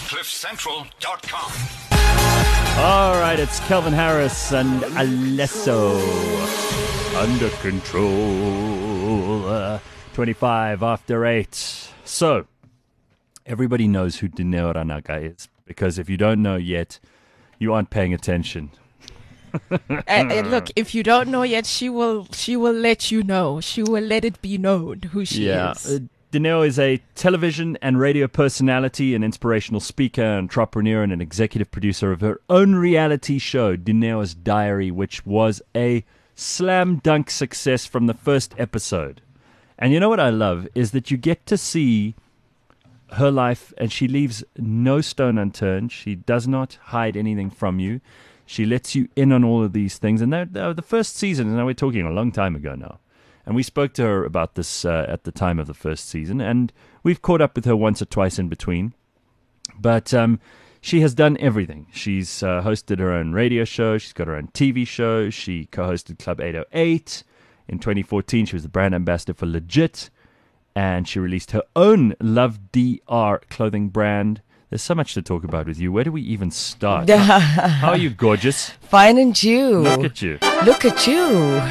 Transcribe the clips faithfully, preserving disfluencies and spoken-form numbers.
cliff central dot com. All right, it's Kelvin Harris and Alesso. Under control. Uh, twenty-five after eight. So, everybody knows who Dineo Ranaka is, because if you don't know yet, you aren't paying attention. and, and look, if you don't know yet, she will she will let you know. She will let it be known who she yeah. is. Uh, Dineo is a television and radio personality, an inspirational speaker, entrepreneur, and an executive producer of her own reality show, Dineo's Diary, which was a slam dunk success from the first episode. And you know what I love is that you get to see her life, and she leaves no stone unturned. She does not hide anything from you. She lets you in on all of these things. And they're, they're the first season, and now we're talking a long time ago now. And we spoke to her about this uh, at the time of the first season, and we've caught up with her once or twice in between. But um, she has done everything. She's uh, hosted her own radio show. She's got her own T V show. She co-hosted Club eight oh eight. In twenty fourteen, she was the brand ambassador for Legit, and she released her own Love D R clothing brand. There's so much to talk about with you. Where do we even start? how, how are you, gorgeous? Fine, and you? Look at you. Look at you.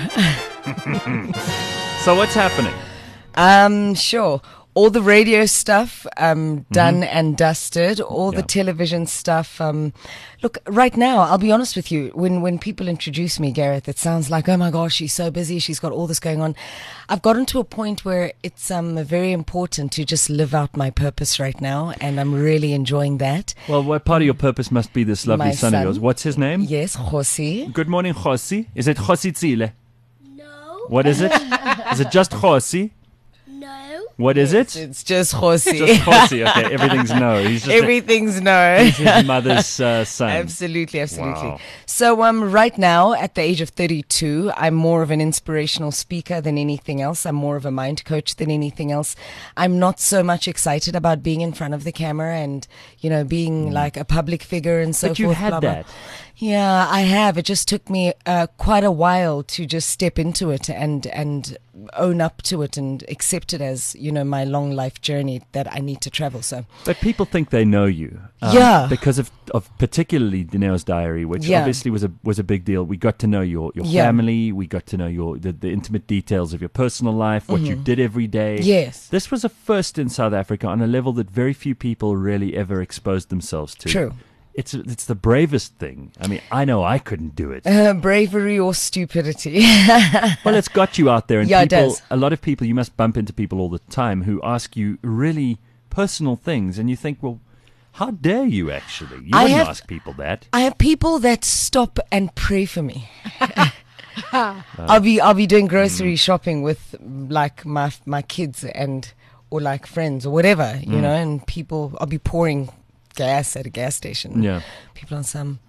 So what's happening? Um, sure. All the radio stuff um, done mm-hmm. and dusted. All yeah. the television stuff. Um, look, right now, I'll be honest with you. When when people introduce me, Gareth, it sounds like, oh my gosh, she's so busy. She's got all this going on. I've gotten to a point where it's um very important to just live out my purpose right now, and I'm really enjoying that. Well, what part of your purpose must be this lovely My son, son. of yours? What's his name? Yes, Josi. Good morning, Josi. Is it Josi Tsile? No. What is it? Is it just Josi? No. What is it? It's just Josi. Just Josi. Okay, everything's no. He's just Everything's no. a, he's his mother's uh, son. Absolutely, absolutely. Wow. So, um, right now, at the age of thirty-two, I'm more of an inspirational speaker than anything else. I'm more of a mind coach than anything else. I'm not so much excited about being in front of the camera and, you know, being mm. like a public figure and so but forth. you had blah, blah. that. Yeah, I have. It just took me uh, quite a while to just step into it and and own up to it and accept it as, you know, my long life journey that I need to travel. So, but people think they know you, um, yeah, because of of particularly Dineo's Diary, which yeah. obviously was a was a big deal. We got to know your your yeah. family. We got to know your the, the intimate details of your personal life, what mm-hmm. you did every day. Yes, this was a first in South Africa on a level that very few people really ever exposed themselves to. True. It's it's the bravest thing. I mean, I know I couldn't do it. Uh, bravery or stupidity. Well, it's got you out there, and yeah, people, it does. a lot of people, you must bump into people all the time who ask you really personal things, and you think, well, how dare you actually? You I wouldn't have, ask people that. I have people that stop and pray for me. uh, I'll be I'll be doing grocery mm. shopping with like my my kids and or like friends or whatever, you mm. know, and people. I'll be pouring gas at a gas station. Yeah. People on some,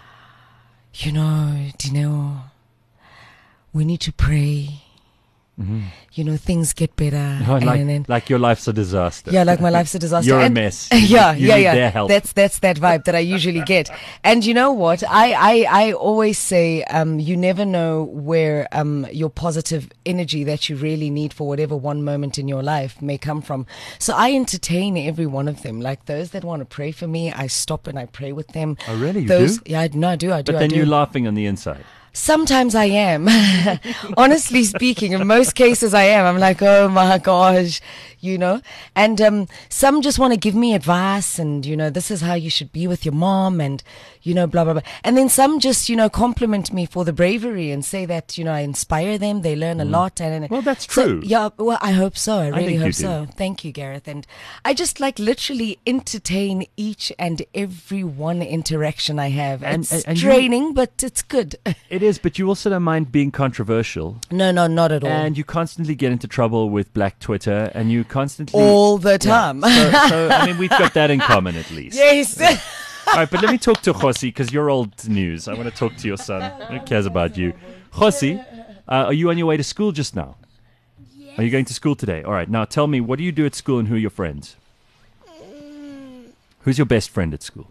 you know, Dineo, we need to pray. Mm-hmm. You know, things get better. Oh, like, and then, like your life's a disaster. Yeah, like my life's a disaster. You're and a mess. Yeah, you yeah, need yeah. Their help. That's that's that vibe that I usually get. And you know what? I I, I always say, um, you never know where um your positive energy that you really need for whatever one moment in your life may come from. So I entertain every one of them. Like those that want to pray for me, I stop and I pray with them. Oh, really? You those, do? Yeah, I, no, I do. I do. But I then do. you're laughing on the inside. Sometimes I am. Honestly speaking, in most cases I am. I'm like, oh my gosh, you know. And um, some just want to give me advice and, you know, this is how you should be with your mom and, you know, blah, blah, blah. And then some just, you know, compliment me for the bravery and say that, you know, I inspire them. They learn a Mm. lot. And Well, that's so, true. yeah, well, I hope so. I I really think you hope do. so. Thank you, Gareth. And I just like literally entertain each and every one interaction I have. And- it's and- and you- draining, but it's good. It is, but you also don't mind being controversial. No, no, not at all. And you constantly get into trouble with Black Twitter, and you constantly... all the Yeah. time. So, so, I mean, we've got that in common at least. Yes. All right, but let me talk to Josi, because you're old news. I want to talk to your son. Who cares about you? Josi, uh, are you on your way to school just now? Yes. Are you going to school today? All right, now tell me, what do you do at school and who are your friends? Mm, Who's your best friend at school?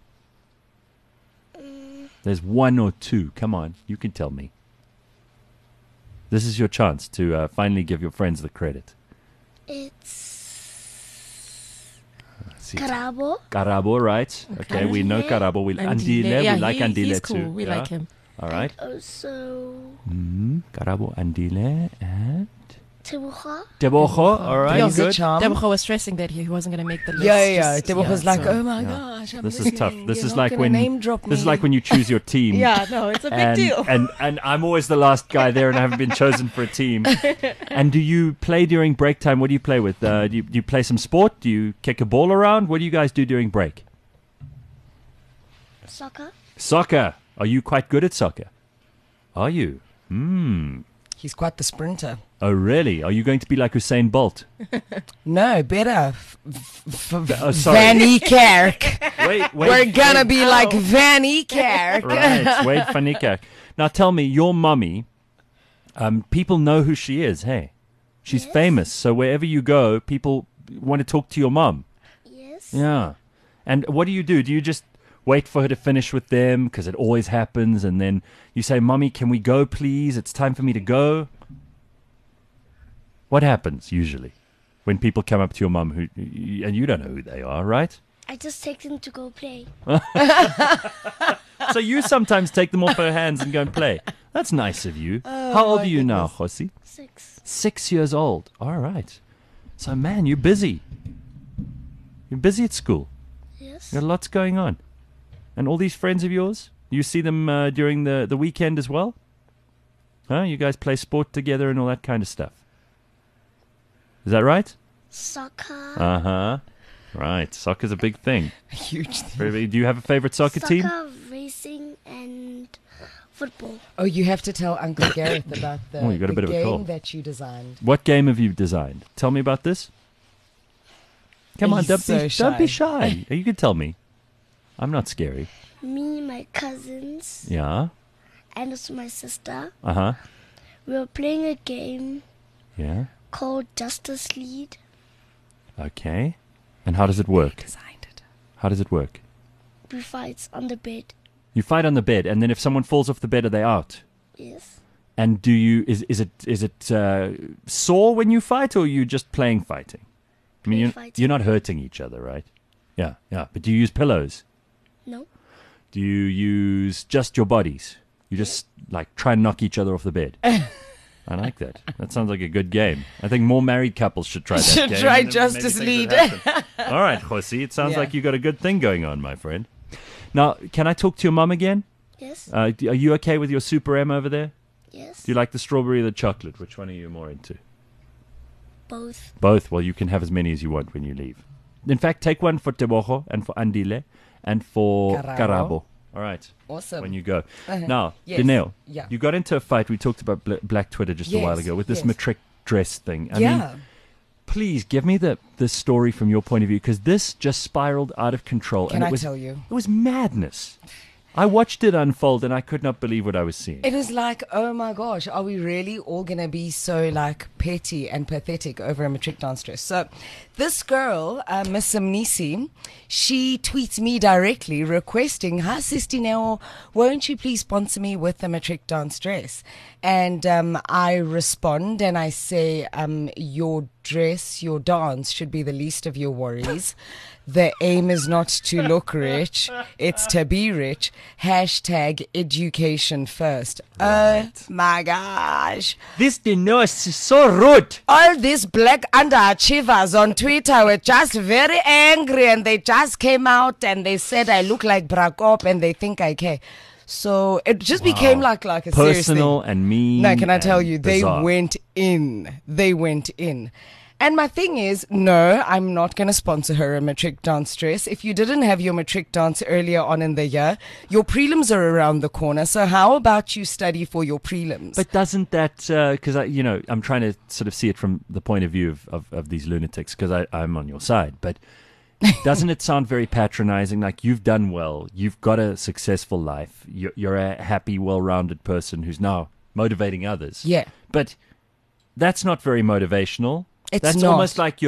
mm, There's one or two. Come on, you can tell me. This is your chance to uh, finally give your friends the credit. it's See. Karabo. Karabo, right? Okay, we know Karabo. We Andile. Yeah, we like he, Andile he's too. cool. We yeah? like him. All right. Also, Mm, Karabo, Andile, and Tebucha. Tebogo. All right, Yo, good. charm. Deborah was stressing that he, he wasn't going to make the list. Yeah, yeah. just- Deborah was like, so- "Oh my yeah. gosh, I'm This is listening. tough. This You're is not like gonna when name drop this is me." like when you choose your team. Yeah, no, it's a big and, deal. and and I'm always the last guy there, and I haven't been chosen for a team. And do you play during break time? What do you play with? Uh, do, you, do you play some sport? Do you kick a ball around? What do you guys do during break? Soccer. Soccer. Are you quite good at soccer? Are you? Hmm. He's quite the sprinter. Oh, really? Are you going to be like Usain Bolt? No, better. F- f- f- Oh, sorry. Van Niekerk. Wait, wait. We're gonna wait. be like Van Niekerk. Right, Wade van Niekerk. Now tell me, your mummy, um, people know who she is, hey? She's Yes. famous, so wherever you go, people want to talk to your mum. Yes. Yeah. And what do you do? Do you just wait for her to finish with them? Because it always happens, and then you say, Mummy, can we go, please? It's time for me to go. What happens, usually, when people come up to your mum, who, and you don't know who they are, right? I just take them to go play. So you sometimes take them off her hands and go and play. That's nice of you. How old are you now, Josi? Six. Six years old. All right. So, man, you're busy. You're busy at school. Yes. You got lots going on. And all these friends of yours, you see them uh, during the, the weekend as well? Huh? You guys play sport together and all that kind of stuff. Is that right? Soccer. Uh-huh. Right. Soccer's a big thing. Huge. thing. Very big. Do you have a favorite soccer, team? Soccer, racing, and football. Oh, you have to tell Uncle Gareth about the, Oh, you got a the bit of a game cold. that you designed. What game have you designed? Tell me about this. Come on, He's don't, so be, don't be shy. shy. You can tell me. I'm not scary. Me, my cousins, Yeah. and also my sister. Uh-huh. We were playing a game Yeah. called Justice League. Okay. And how does it work? Designed it. How does it work? We fight on the bed. You fight on the bed, and then if someone falls off the bed, are they out? Yes. And do you is is it is it uh, sore when you fight, or are you just playing fighting? I mean, Play you're, fighting. you're not hurting each other, right? Yeah, yeah. But do you use pillows? No. Do you use just your bodies? You just like try and knock each other off the bed. I like that. That sounds like a good game. I think more married couples should try that Should game. try and then Justice maybe things League. would happen. All right, Josi. It sounds Yeah. like you got a good thing going on, my friend. Now, can I talk to your mum again? Yes. Uh, d- are you okay with your Super M over there? Yes. Do you like the strawberry or the chocolate? Which one are you more into? Both. Both. Well, you can have as many as you want when you leave. In fact, take one for Tebogo and for Andile and for Karabo. Karabo. All right. Awesome. When you go. Uh-huh. Now, Yes. Dineo, Yeah. you got into a fight. We talked about Bla- Black Twitter just a while Yes, ago with this yes. matric dress thing. I yeah. mean, please give me the, the story from your point of view, because this just spiraled out of control. Can and it I was, tell you? It was madness. I watched it unfold and I could not believe what I was seeing. It was like, oh my gosh, are we really all going to be so like petty and pathetic over a matric dance dress? So this girl, uh, Miss Amnisi, she tweets me directly requesting, hi Sister Nell, won't you please sponsor me with a matric dance dress? And um, I respond and I say, um, your dress, your dance should be the least of your worries. The aim is not to look rich, it's to be rich. Hashtag education first. Oh my gosh. This Dineo is so rude. All these black underachievers on Twitter were just very angry and they just came out and they said I look like Brakop and they think I care. So it just became like, like a serious Personal thing. and mean. No, can I tell and you, they bizarre. went in. They went in. And my thing is, no, I'm not going to sponsor her a matric dance dress. If you didn't have your matric dance earlier on in the year, your prelims are around the corner. So how about you study for your prelims? But doesn't that, because I, you know, I'm trying to sort of see it from the point of view of, of, of these lunatics, because I'm on your side. But doesn't it sound very patronizing? Like, you've done well, you've got a successful life, you're, you're a happy, well-rounded person who's now motivating others. Yeah. But that's not very motivational. It's That's not. almost like you're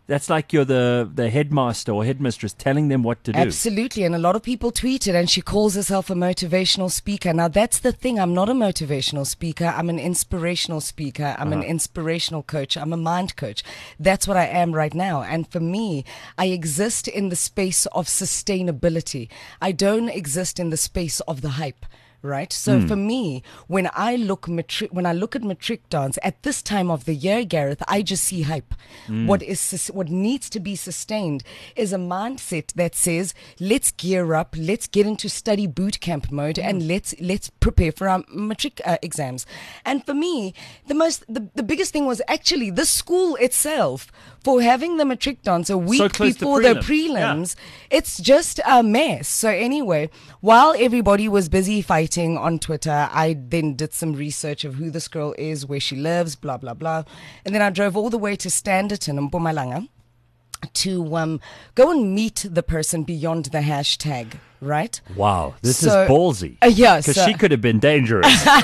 that's like you're the, the headmaster or headmistress telling them what to do. Absolutely. And a lot of people tweet it, and she calls herself a motivational speaker. Now, that's the thing. I'm not a motivational speaker. I'm an inspirational speaker. I'm Uh-huh. an inspirational coach. I'm a mind coach. That's what I am right now. And for me, I exist in the space of sustainability. I don't exist in the space of the hype. Right. So for me, when I look matric, when I look at matric dance at this time of the year, Gareth, I just see hype. What is sus- what needs to be sustained is a mindset that says, let's gear up, let's get into study boot camp mode, and let's let's prepare for our matric uh, exams. And for me, the most the, the biggest thing was actually the school itself for having the matric dance a week close to before the prelim. Yeah. prelims. It's just a mess. So anyway, while everybody was busy fighting on Twitter, I then did some research of who this girl is, where she lives, blah, blah, blah. And then I drove all the way to Standerton in Mpumalanga to um, go and meet the person beyond the hashtag, right? Wow, this So- is ballsy. Uh, yeah, Because so- she could have been dangerous.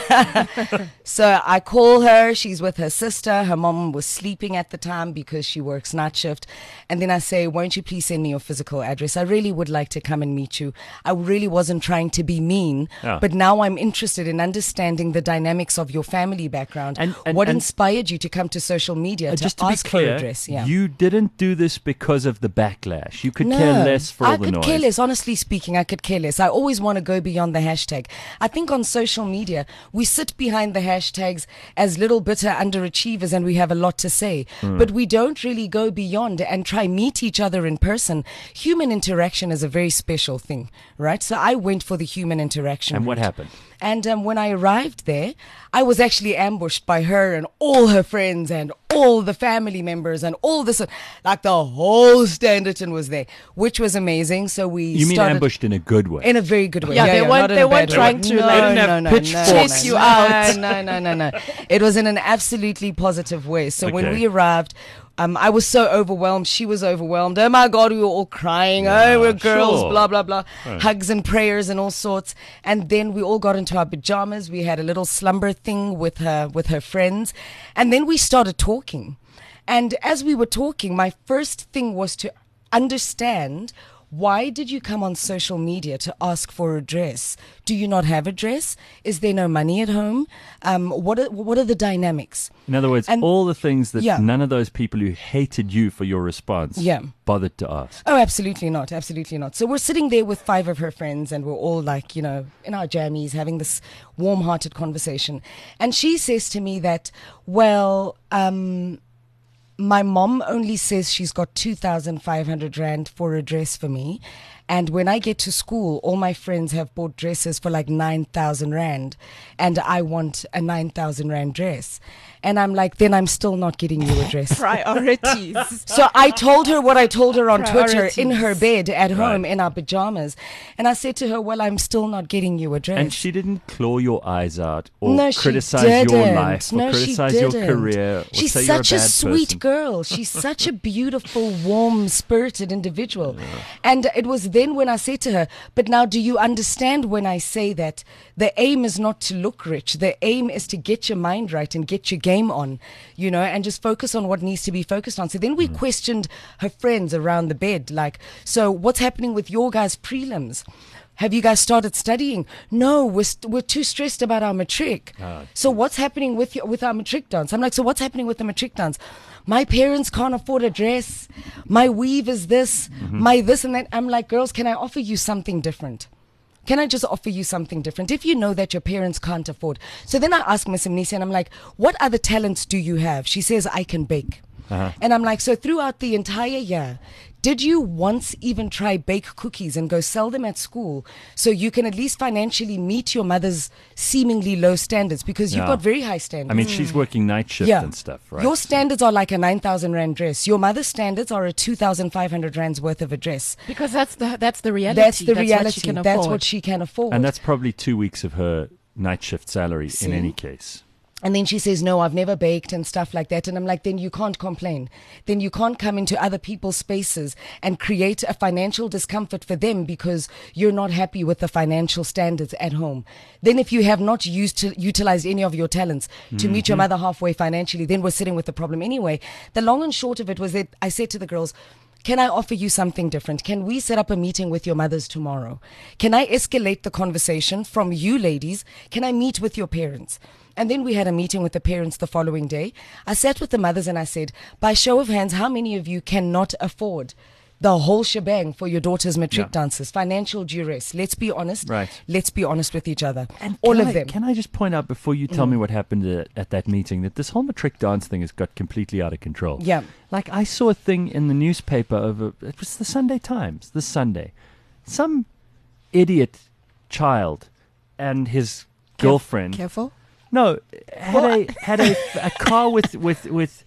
So I call her. She's with her sister. Her mom was sleeping at the time because she works night shift. And then I say, won't you please send me your physical address? I really would like to come and meet you. I really wasn't trying to be mean, Yeah. but now I'm interested in understanding the dynamics of your family background. And- and- what and- inspired you to come to social media Uh, to Just to be ask for clear, address? Yeah. you didn't do this because of the backlash. You could care less for all I the could noise. care less. Honestly speaking, I could care less. I always want to go beyond the hashtag. I think on social media, we sit behind the hashtags as little bitter underachievers and we have a lot to say. Hmm. But we don't really go beyond and try meet each other in person. Human interaction is a very special thing, right? So I went for the human interaction. And what route. happened? And um, when I arrived there, I was actually ambushed by her and all her friends and all the family members and all this, like the whole Standerton was there, which was amazing. So we You mean started ambushed in a good way? in a very good way. Yeah, they weren't- not in they a weren't bad trying way. to, no, like, no, They didn't have no, no, pitchforks. no, chase you no, out. No, no, no, no. It was in an absolutely positive way. So when Okay. we arrived, Um, I was so overwhelmed. She was overwhelmed. Oh my God, we were all crying. Yeah, oh, we're girls, sure. blah, blah, blah. Hugs and prayers and all sorts. And then we all got into our pajamas. We had a little slumber thing with her, with her friends. And then we started talking. And as we were talking, my first thing was to understand, why did you come on social media to ask for a dress? Do you not have a dress? Is there no money at home? Um, what are, what are the dynamics? In other words, And- all the things that Yeah. none of those people who hated you for your response Yeah. bothered to ask. Oh, absolutely not. Absolutely not. So we're sitting there with five of her friends and we're all like, you know, in our jammies having this warm hearted conversation. And she says to me that, well, um, my mom only says she's got two thousand five hundred rand for a dress for me. And when I get to school, all my friends have bought dresses for like nine thousand rand. And I want a nine thousand rand dress. And I'm like, then I'm still not getting you a dress. Priorities. So I told her what I told her on Twitter in Priorities. her bed at home Right. in our pajamas. And I said to her, well, I'm still not getting you a dress. And she didn't claw your eyes out or no, she criticize didn't. your life or no, criticize she your didn't. career or She's say such you're a, a bad sweet person. girl. She's such a beautiful, warm, spirited individual. And it was then when I said to her, but now do you understand when I say that the aim is not to look rich. The aim is to get your mind right and get your game on, you know, and just focus on what needs to be focused on. So then we questioned her friends around the bed, like, so what's happening with your guys' prelims? Have you guys started studying? No, we're, st- we're too stressed about our matric. So what's happening with your, with our matric dance? I'm like, so what's happening with the matric dance? My parents can't afford a dress. My weave is this, my this and that. I'm like, girls, can I offer you something different? Can I just offer you something different? If you know that your parents can't afford. So then I asked Miss Amnesia and I'm like, what other talents do you have? She says, I can bake. And I'm like, so throughout the entire year, did you once even try bake cookies and go sell them at school so you can at least financially meet your mother's seemingly low standards? Because you've Yeah. got very high standards. I mean, she's working night shift yeah. and stuff, right? Your standards are like a nine thousand rand dress. Your mother's standards are a two thousand five hundred rands worth of a dress. Because that's the that's the reality. That's the What reality. she can That's afford. what she can afford. and that's probably two weeks of her night shift salary See? in any case. And then she says, no, I've never baked and stuff like that. And I'm like, then you can't complain. Then you can't come into other people's spaces and create a financial discomfort for them because you're not happy with the financial standards at home. Then if you have not used to utilized any of your talents to Mm-hmm. meet your mother halfway financially, then we're sitting with the problem anyway. The long and short of it was that I said to the girls, can I offer you something different? Can we set up a meeting with your mothers tomorrow? Can I escalate the conversation from you ladies? Can I meet with your parents? And then we had a meeting with the parents the following day. I sat with the mothers and I said, by show of hands, how many of you cannot afford the whole shebang for your daughter's matric Yeah. dances? Financial duress. Let's be honest. Right. Let's be honest with each other. And All can of I- them. Can I just point out before you tell me what happened at, at that meeting that this whole matric dance thing has got completely out of control. Yeah. Like I saw a thing in the newspaper over, it was the Sunday Times this Sunday. Some idiot child and his girlfriend. Careful. No, had a had a, a car with with with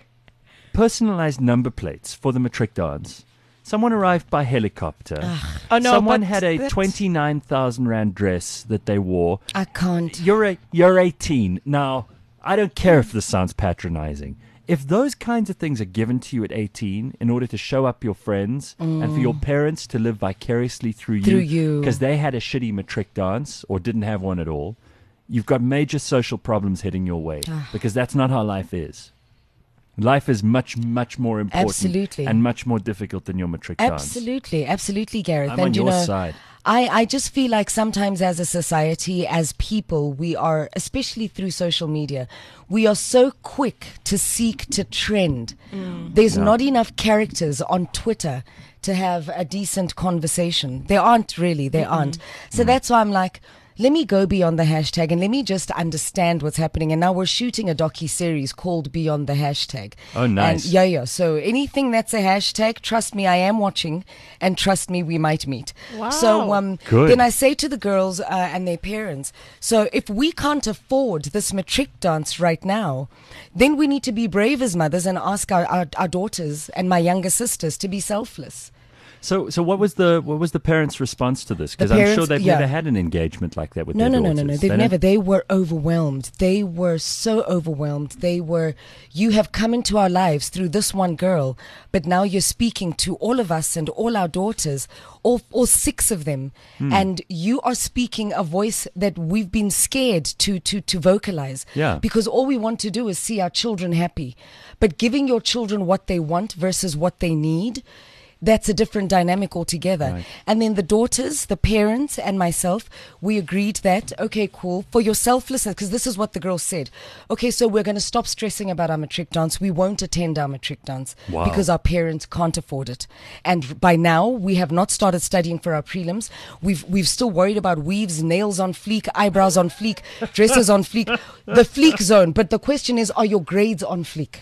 personalized number plates for the matric dance. Someone arrived by helicopter. Oh no, Someone but had a that's- twenty nine thousand rand dress that they wore. I can't. You're a, you're eighteen now. I don't care if this sounds patronizing. If those kinds of things are given to you at eighteen in order to show up your friends and for your parents to live vicariously through you, Through you. because they had a shitty matric dance or didn't have one at all, you've got major social problems heading your way because that's not how life is. Life is much, much more important Absolutely. and much more difficult than your matric dance. Absolutely, absolutely, Gareth. I'm and on you your know, side. I, I just feel like sometimes as a society, as people, we are, especially through social media, we are so quick to seek to trend. There's Yeah. not enough characters on Twitter to have a decent conversation. There aren't really, there aren't. So that's why I'm like, let me go beyond the hashtag and let me just understand what's happening. And now we're shooting a docu-series called Beyond the Hashtag. Oh, nice. And yeah, yeah. So anything that's a hashtag, trust me, I am watching, and trust me, we might meet. Wow. So um, Good. then I say to the girls uh, and their parents, so if we can't afford this matric dance right now, then we need to be brave as mothers and ask our, our, our daughters and my younger sisters to be selfless. So, so what was the what was the parents' response to this? The Because I'm sure parents- they've yeah. never had an engagement like that with No, their no, no, daughters. no, no. They They've don't- never. They were overwhelmed. They were so overwhelmed. They were, you have come into our lives through this one girl, but now you're speaking to all of us and all our daughters, all, all six of them. Hmm. And you are speaking a voice that we've been scared to, to, to vocalize. Yeah. Because all we want to do is see our children happy. But giving your children what they want versus what they need, that's a different dynamic altogether. Right. And then the daughters, the parents, and myself, we agreed that, okay, cool, for your selflessness, because this is what the girls said. Okay, so we're going to stop stressing about our matric dance. We won't attend our matric dance Wow. because our parents can't afford it. And by now, we have not started studying for our prelims. We've we've still worried about weaves, nails on fleek, eyebrows on fleek, dresses on fleek, the fleek zone. But the question is, are your grades on fleek?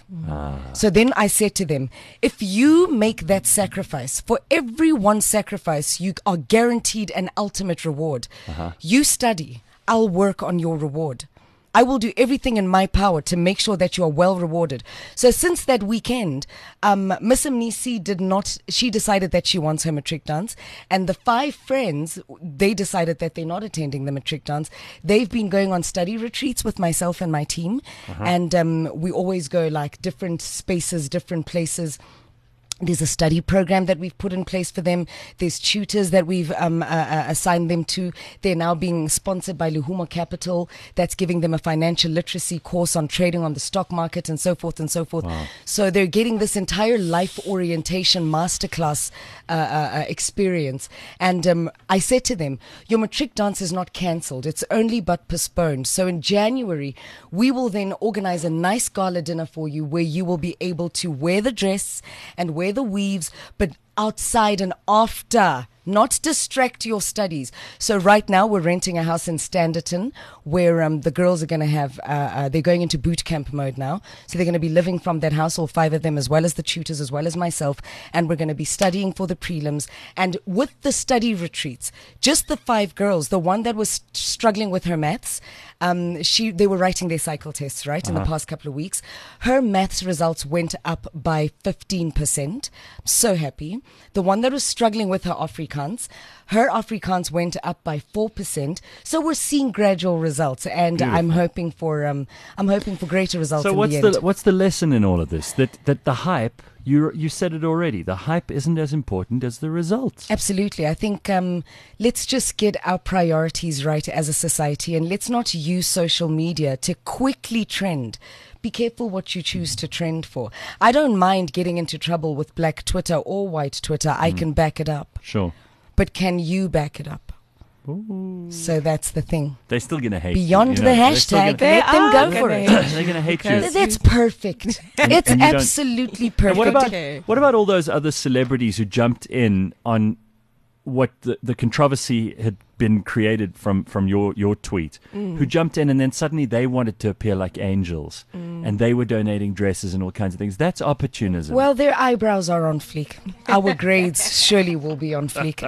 So then I said to them, if you make that sacrifice, for every one sacrifice, you are guaranteed an ultimate reward. You study, I'll work on your reward. I will do everything in my power to make sure that you are well rewarded. So since that weekend, um, Miss Amnisi did not, she decided that she wants her matric dance. And the five friends, they decided that they're not attending the matric dance. They've been going on study retreats with myself and my team. And um, we always go like different spaces, different places. There's a study program that we've put in place for them. There's tutors that we've um, uh, uh, assigned them to. They're now being sponsored by Luhuma Capital. That's giving them a financial literacy course on trading on the stock market and so forth and so forth. So they're getting this entire life orientation masterclass uh, uh, uh, experience. And um, I said to them, your matric dance is not cancelled. It's only but postponed. So in January, we will then organize a nice gala dinner for you where you will be able to wear the dress and wear the weaves, but outside and after, not distract your studies. So right now we're renting a house in Standerton where um, the girls are going to have, uh, uh, they're going into boot camp mode now. So they're going to be living from that house, all five of them, as well as the tutors, as well as myself. And we're going to be studying for the prelims. And with the study retreats, just the five girls, the one that was struggling with her maths, um, she, they were writing their cycle tests, right, in the past couple of weeks. Her maths results went up by fifteen percent. So happy. the one that was struggling with her Afrikaans, her Afrikaans went up by four percent. So we're seeing gradual results, and Beautiful. I'm hoping for um, I'm hoping for greater results So in what's the the, end. what's the lesson in all of this? That that the hype, you you said it already. The hype isn't as important as the results. Absolutely. I think um, let's just get our priorities right as a society, and let's not use social media to quickly trend. Be careful what you choose to trend for. I don't mind getting into trouble with black Twitter or white Twitter. I can back it up. Sure. But can you back it up? So that's the thing. They're still going to hate Beyond you. the you know, they're still hashtag, gonna- let them are go gonna for it. hate They're going to hate you. Because- That's perfect. It's and you don't- absolutely perfect. And what about Okay. what about all those other celebrities who jumped in on what the, the controversy had been created from, from your, your tweet, who jumped in and then suddenly they wanted to appear like angels and they were donating dresses and all kinds of things. That's opportunism. Well, their eyebrows are on fleek. Our grades surely will be on fleek.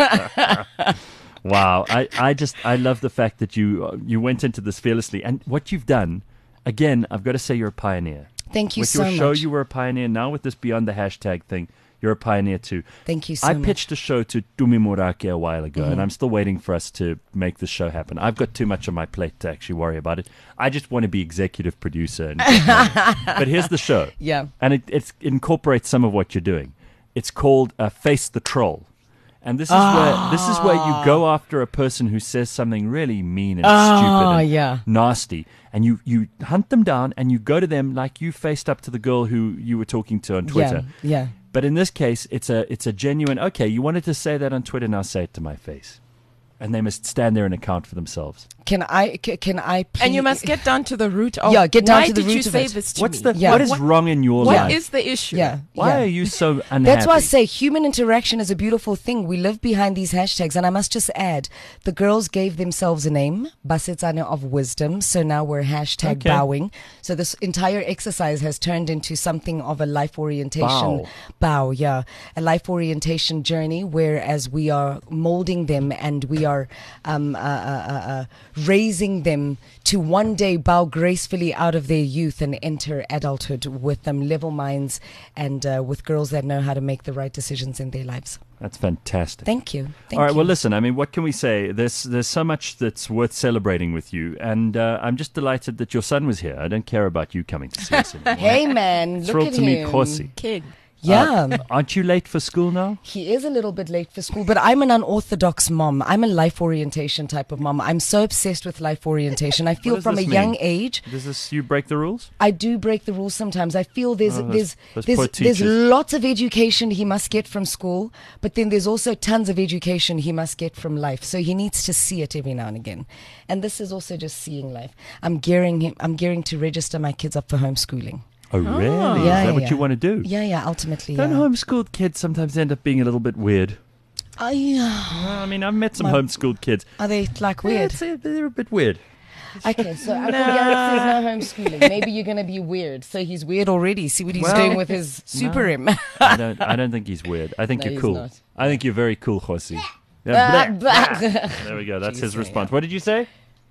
Wow, I, I just I love the fact that you uh, you went into this fearlessly, and what you've done. Again, I've got to say you're a pioneer. Thank you with so your show, much. you were a pioneer. Now with this Beyond the Hashtag thing, you're a pioneer too. Thank you so I much. pitched a show to Tumi Morake a while ago, Mm-hmm. and I'm still waiting for us to make this show happen. I've got too much on my plate to actually worry about it. I just want to be executive producer. And get money. But here's the show. Yeah. And it, it's, it incorporates some of what you're doing. It's called uh, Face the Troll. And this is where this is where you go after a person who says something really mean and stupid and yeah. nasty, and you, you hunt them down and you go to them like you faced up to the girl who you were talking to on Twitter. Yeah, yeah. But in this case, it's a it's a genuine. Okay, you wanted to say that on Twitter, now say it to my face, and they must stand there and account for themselves. Can I? c- Can I? Please? And you must get down to the root of Yeah, get down why to the did root you of say it. this to What's me? the Yeah. what is What- wrong in your What life? is the issue? Yeah. Why yeah. are you so unhappy? That's why I say human interaction is a beautiful thing. We live behind these hashtags. And I must just add, the girls gave themselves a name, Basetsana of Wisdom. So now we're hashtag Okay. bowing. So this entire exercise has turned into something of a life orientation. Bow. Bow, yeah. A life orientation journey, whereas we are molding them and we are um, uh, uh, uh, uh, raising them to one day bow gracefully out of their youth and enter adulthood with them level minds and uh, with girls that know how to make the right decisions in their lives. That's fantastic. Thank you. Thank All right. you. Well, listen. I mean, what can we say? There's there's so much that's worth celebrating with you, and uh, I'm just delighted that your son was here. I don't care about you coming to see us anymore. Hey, man. Look Thrilled at to meet him. Khosi. Kid. Yeah. Uh, aren't you late for school now? He is a little bit late for school, but I'm an unorthodox mom. I'm a life orientation type of mom. I'm so obsessed with life orientation. I feel does from a this young mean? age, Does this you break the rules? I do break the rules sometimes. I feel there's Oh, those- there's those there's poor there's teachers. lots of education he must get from school, but then there's also tons of education he must get from life. So he needs to see it every now and again. And this is also just seeing life. I'm gearing him I'm gearing to register my kids up for homeschooling. Oh, really? Yeah, Is yeah, that what yeah. you want to do? Yeah, yeah, ultimately. Don't yeah. homeschooled kids sometimes end up being a little bit weird? I, uh, Well, I mean, I've met some My- homeschooled kids. are they like Yeah, weird? it's, uh, they're a bit weird. Okay, so Uncle Jan says no homeschooling. Maybe you're gonna be weird. So he's weird already. See what he's Well, doing with his super him. I don't. I don't think he's weird. I think No, you're he's cool. not. I think you're very cool, Khosi. Ah, Yeah, bleh. bah. There we go. That's his Jeez, response. What did you say?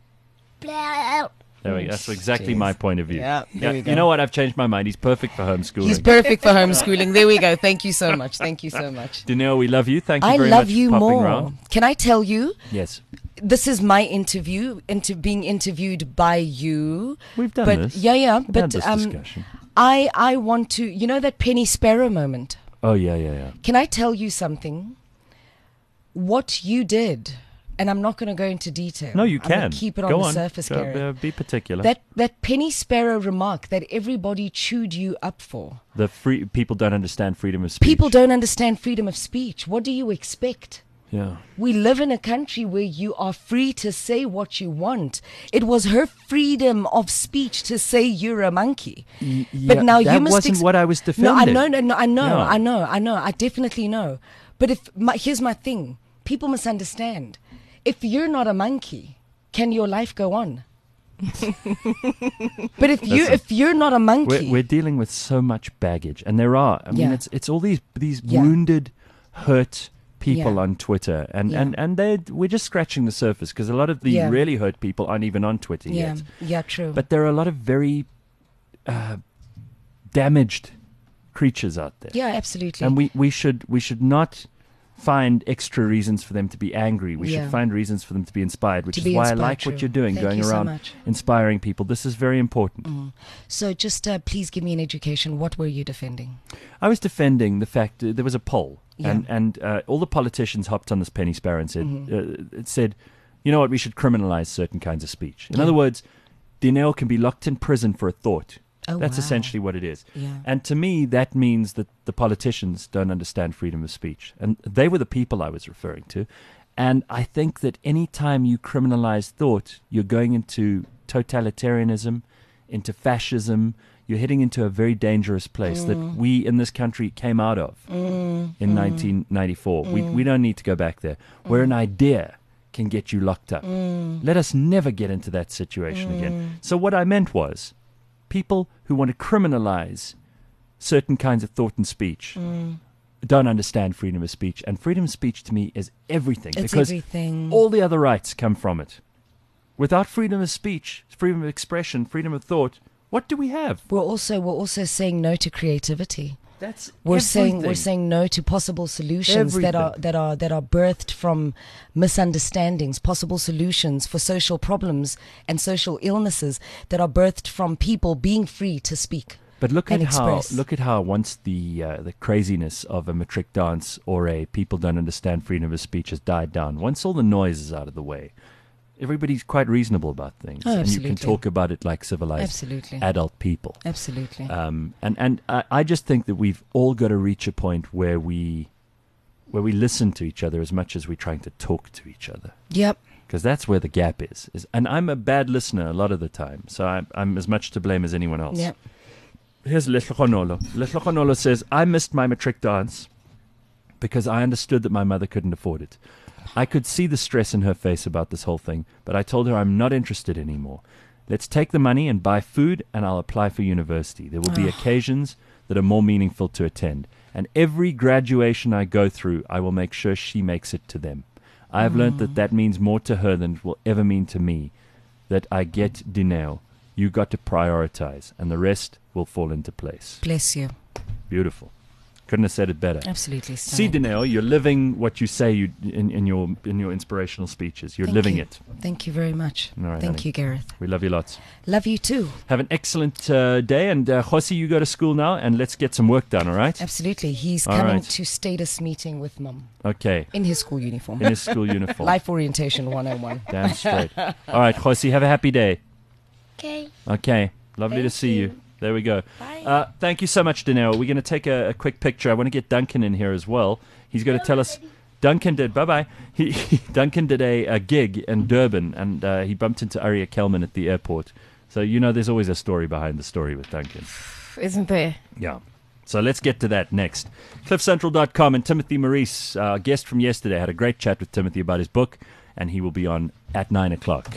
Blah. There we go. That's exactly Jeez. my point of view. Yeah, there we You go. know what? I've changed my mind. He's perfect for homeschooling. He's perfect for homeschooling. There we go. Thank you so much. Thank you so much. Dineo, we love you. Thank you I very love much you for popping more. round. Can I tell you? Yes. This is my interview into being interviewed by you. We've done but this. yeah, yeah. We've had But this um, discussion. I I want to. You know that Penny Sparrow moment. Oh, yeah, yeah, yeah. Can I tell you something? What you did, and I'm not going to go into detail. No, you I'm gonna can. keep it Go on the on. surface, Go- Gary. uh, be particular. That that Penny Sparrow remark that everybody chewed you up for. the free people don't understand freedom of speech. People don't understand freedom of speech. What do you expect? Yeah. We live in a country where you are free to say what you want. It was her freedom of speech to say you're a monkey. Y- But yeah, now that you must wasn't ex- what I was No, I defending. know, no, no, I know, Yeah. I know, I know, I definitely know. But if my, here's my thing: people must understand. If you're not a monkey, can your life go on? But if you Listen, if you're not a monkey, We're, we're dealing with so much baggage, and there are. I mean, Yeah. it's it's all these these Yeah. wounded, hurt people Yeah. on Twitter, and Yeah. and and they we're just scratching the surface because a lot of the Yeah. really hurt people aren't even on Twitter yeah, yet. yeah, true. But there are a lot of very uh, damaged creatures out there. Yeah, absolutely. And we, we should we should not find extra reasons for them to be angry. We Yeah. should find reasons for them to be inspired, which To is be why I inspired, like what true. you're doing, Thank going you so around much. inspiring people. This is very important. Mm. So just uh, please give me an education. What were you defending? I was defending the fact uh, there was a poll, Yeah. and and uh, all the politicians hopped on this penny sparrow and said, Mm-hmm. uh, it said, you know what, we should criminalize certain kinds of speech. In Yeah. other words, Dineo can be locked in prison for a thought. Oh, That's wow. essentially what it is. Yeah. And to me, that means that the politicians don't understand freedom of speech. And they were the people I was referring to. And I think that any time you criminalize thought, you're going into totalitarianism, into fascism. You're heading into a very dangerous place that we in this country came out of in nineteen ninety-four. We, we don't need to go back there. Where an idea can get you locked up. Let us never get into that situation again. So what I meant was, people who want to criminalize certain kinds of thought and speech don't understand freedom of speech. And freedom of speech to me is everything. It's because everything. all the other rights come from it. Without freedom of speech, freedom of expression, freedom of thought, what do we have? We're also we're also saying no to creativity. That's We're saying we're everything. saying no to possible solutions that are Everything. that are that are birthed from misunderstandings, possible solutions for social problems and social illnesses that are birthed from people being free to speak. But look at and how express. look at how once the uh, the craziness of a matric dance or a people don't understand freedom of speech has died down. Once all the noise is out of the way, everybody's quite reasonable about things, Oh, and you can absolutely. talk about it like civilized Absolutely. adult people. Absolutely. Um, and and I, I just think that we've all got to reach a point where we where we listen to each other as much as we're trying to talk to each other. Yep. Because that's where the gap is. is. And I'm a bad listener a lot of the time, so I'm, I'm as much to blame as anyone else. Yep. Here's Letlokonolo. Letlokonolo says, I missed my matric dance because I understood that my mother couldn't afford it. I could see the stress in her face about this whole thing, but I told her I'm not interested anymore. Let's take the money and buy food, and I'll apply for university. There will be occasions that are more meaningful to attend. And every graduation I go through, I will make sure she makes it to them. I have learned that that means more to her than it will ever mean to me. That I get dinero. You got to prioritize, and the rest will fall into place. Bless you. Beautiful. Couldn't have said it better. Absolutely. See, stunning. Dineo, you're living what you say you in, in your in your inspirational speeches. You're Thank living you. it. Thank you very much. All right, Thank honey. you, Gareth. We love you lots. Love you too. Have an excellent uh, day, and uh, Josi, you go to school now, and let's get some work done. All right? Absolutely. He's All coming right. to status meeting with mum Okay. in his school uniform. In his school uniform. Life orientation one oh one. Damn straight. All right, Josi, have a happy day. Okay. Okay. Lovely to Thank see you. you. There we go. Bye. Uh, thank you so much, Dinero. We're going to take a, a quick picture. I want to get Duncan in here as well. He's going to tell us. Duncan did. Bye bye. He, Duncan did a, a gig in Durban, and uh, he bumped into Aria Kelman at the airport. So you know, there's always a story behind the story with Duncan. Isn't there? Yeah. So let's get to that next. cliff central dot com and Timothy Maurice, our guest from yesterday, had a great chat with Timothy about his book, and he will be on at nine o'clock.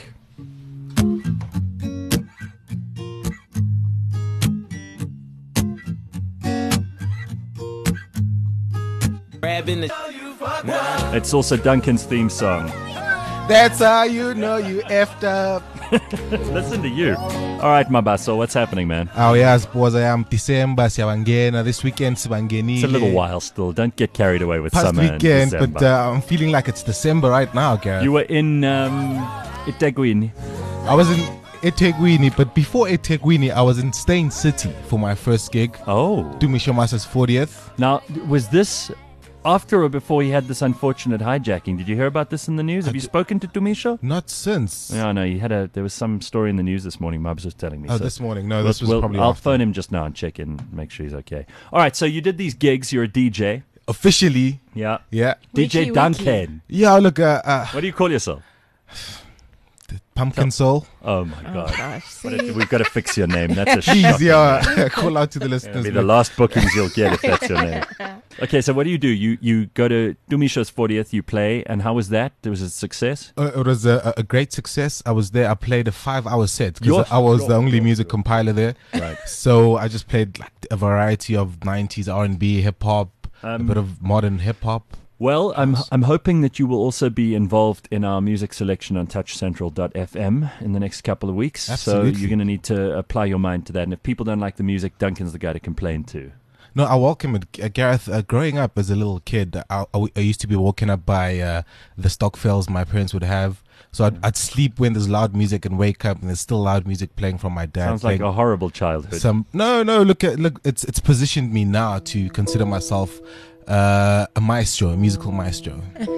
It's also Duncan's theme song. That's how you know you effed up. Listen to you. All right, Mabaso, what's happening, man? Oh yeah, I suppose I am December, siyabangena. This weekend sibangenile. It's a little while still. Don't get carried away with Past summer weekend, and December. but uh, I'm feeling like it's December right now, Gareth. You were in um, eThekwini. I was in eThekwini, but before eThekwini, I was in Stain City for my first gig. Oh. Dumisho Masa's fortieth. Now, was this after or before he had this unfortunate hijacking? Did you hear about this in the news? Have you spoken to Dumisho? Not since. No, no. He had a. There was some story in the news this morning. Mubs was telling me. Oh, so this morning. No, we'll- this was we'll- probably I'll after. phone him just now and check in, make sure he's okay. All right. So you did these gigs. You're a D J. Officially, Yeah. yeah. D J Wiki, wiki. Duncan. Yeah, look, uh, uh, What do you call yourself? Pumpkin Soul. Oh my Oh, God. gosh. What a- See? we've got to fix your name. That's a Please, shocking yeah. name. Call out to the It'll listeners. be the man. last bookings you'll get if that's your name. Okay, so what do you do? You you go to Dumisho's fortieth, you play, and how was that? Was it a success? Uh, it was a, a great success. I was there. I played a five-hour set You're- because I was the you're- only you're- music compiler there. Right. So I just played like a variety of nineties R and B, hip hop, a Um, bit of modern hip hop. Well, I'm I'm hoping that you will also be involved in our music selection on touch central dot f m in the next couple of weeks. So Absolutely. you're going to need to apply your mind to that. And if people don't like the music, Duncan's the guy to complain to. No, I welcome it, uh, Gareth. Uh, growing up as a little kid, I, I, I used to be woken up by uh, the Stockfells my parents would have. So I'd, I'd sleep when there's loud music and wake up and there's still loud music playing from my dad. Sounds like a horrible childhood. Some no, no. Look at look. It's it's positioned me now to consider myself uh, a maestro, a musical maestro.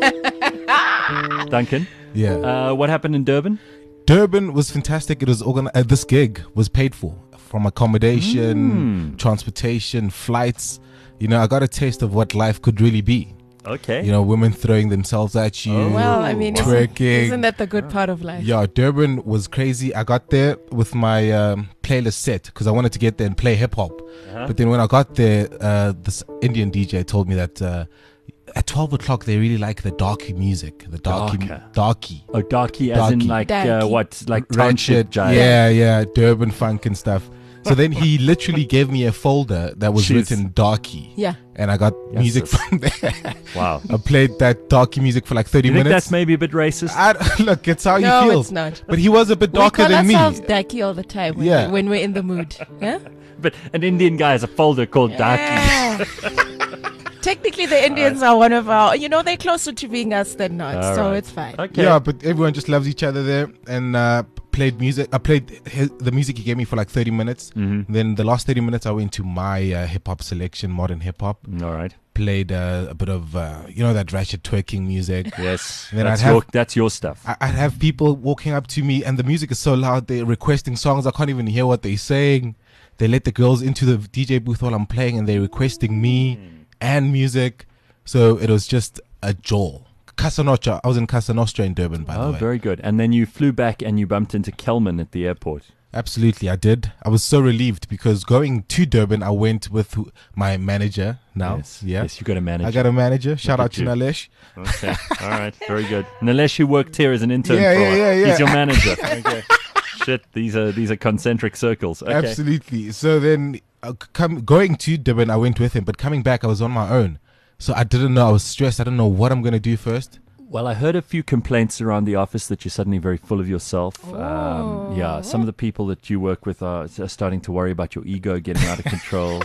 Duncan, Yeah. uh, what happened in Durban? Durban was fantastic. It was organ- uh, this gig was paid for, from accommodation, Mm. transportation, flights. You know, I got a taste of what life could really be. Okay. You know, women throwing themselves at you. Oh. Well, I mean, isn't, Twerking. isn't that the good part of life? Yeah, Durban was crazy. I got there with my um, playlist set because I wanted to get there and play hip hop. Uh-huh. But then when I got there, uh, this Indian D J told me that uh, at twelve o'clock they really like the darky music, the darky, Darker. darky, Oh, darky, as in Darky. like uh, Darky. what, like ratchet, township jive. yeah, yeah, Durban funk and stuff. So then he literally gave me a folder that was Jeez. written darky, Yeah. and I got Yes, music sis. from there. Wow. I played that darky music for like thirty You think minutes. that's maybe a bit racist? I, look, it's how No, you feel. it's not. But he was a bit We darker call than me. ourselves Daki all the time when, Yeah. when we're in the mood. Yeah? But an Indian guy has a folder called darky. Yeah. Technically, the Indians are one of our, you know, they're closer to being us than not, All so right. it's fine. Okay. Yeah, but everyone just loves each other there, and uh, played music. I played his, the music he gave me for like thirty minutes. Mm-hmm. Then the last thirty minutes, I went to my uh, hip hop selection, modern hip hop. All right. Played uh, a bit of, uh, you know, that ratchet twerking music. Yes. Then That's I'd have- your, that's your stuff. I- I'd have people walking up to me, and the music is so loud. They're requesting songs. I can't even hear what they're saying. They let the girls into the D J booth while I'm playing, and they're requesting me and music. So it was just a joy. Casa Nostra. I was in Casa Nostra in Durban, by Oh, the way. very good. And then you flew back and you bumped into Kelman at the airport. Absolutely, I did. I was so relieved because going to Durban, I went with who- my manager now. Yes. Yeah. Yes, you got a manager. I got a manager. Shout at out to you. Nalesh. Okay. All right. Very good. Nilesh, who worked here as an intern Yeah, for a yeah, while. yeah, yeah. He's your manager. Okay. Shit. These are these are concentric circles. Okay. Absolutely. So then, uh, come, going to Durban, I went with him. But coming back, I was on my own. So I didn't know. I was stressed. I didn't know what I'm going to do first. Well, I heard a few complaints around the office that you're suddenly very full of yourself. Um, yeah, some of the people that you work with are, are starting to worry about your ego getting out of control.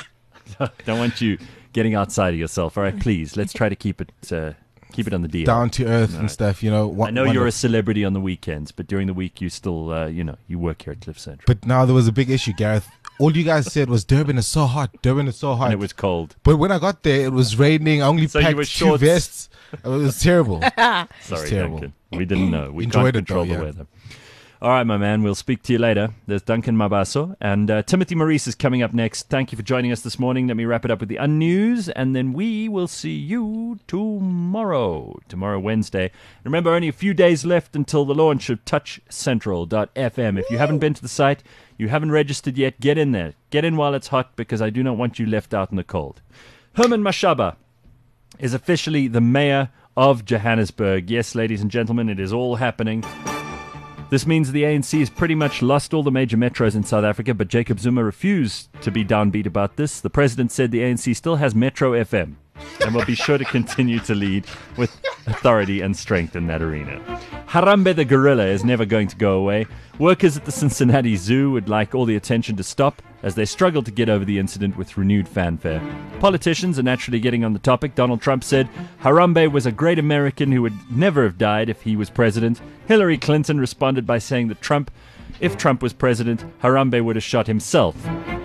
Don't want you getting outside of yourself. All right, please, let's try to keep it uh, keep it on the D L. Down to earth Right. and stuff, you know. One, I know one you're a of- celebrity on the weekends, but during the week you still, uh, you know, you work here at Cliff Central. But now there was a big issue, Gareth. All you guys said was Durban is so hot. Durban is so hot. And it was cold. But when I got there, it was raining. I only So you packed were two shorts. vests. It was terrible. Sorry, terrible. Duncan. We didn't know. We Enjoyed can't it control though, the yeah. weather. All right, my man. We'll speak to you later. There's Duncan Mabaso. And uh, Timothy Maurice is coming up next. Thank you for joining us this morning. Let me wrap it up with the unnews, and then we will see you tomorrow. Tomorrow, Wednesday. Remember, only a few days left until the launch of touch central dot f m. If you haven't been to the site, you haven't registered yet, get in there. Get in while it's hot, because I do not want you left out in the cold. Herman Mashaba is officially the mayor of Johannesburg. Yes, ladies and gentlemen, it is all happening. This means the A N C has pretty much lost all the major metros in South Africa, but Jacob Zuma refused to be downbeat about this. The president said the A N C still has Metro F M and will be sure to continue to lead with authority and strength in that arena. Harambe the gorilla is never going to go away. Workers at the Cincinnati Zoo would like all the attention to stop as they struggle to get over the incident with renewed fanfare. Politicians are naturally getting on the topic. Donald Trump said Harambe was a great American who would never have died if he was president. Hillary Clinton responded by saying that Trump, if Trump was president, Harambe would have shot himself.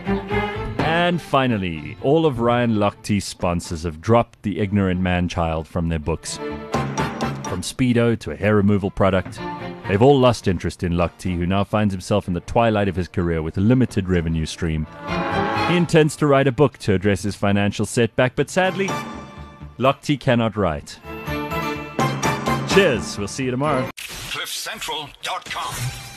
And finally, all of Ryan Lochte's sponsors have dropped the ignorant man-child from their books. From Speedo to a hair removal product, they've all lost interest in Lochte, who now finds himself in the twilight of his career with a limited revenue stream. He intends to write a book to address his financial setback, but sadly, Lochte cannot write. Cheers, we'll see you tomorrow. cliff central dot com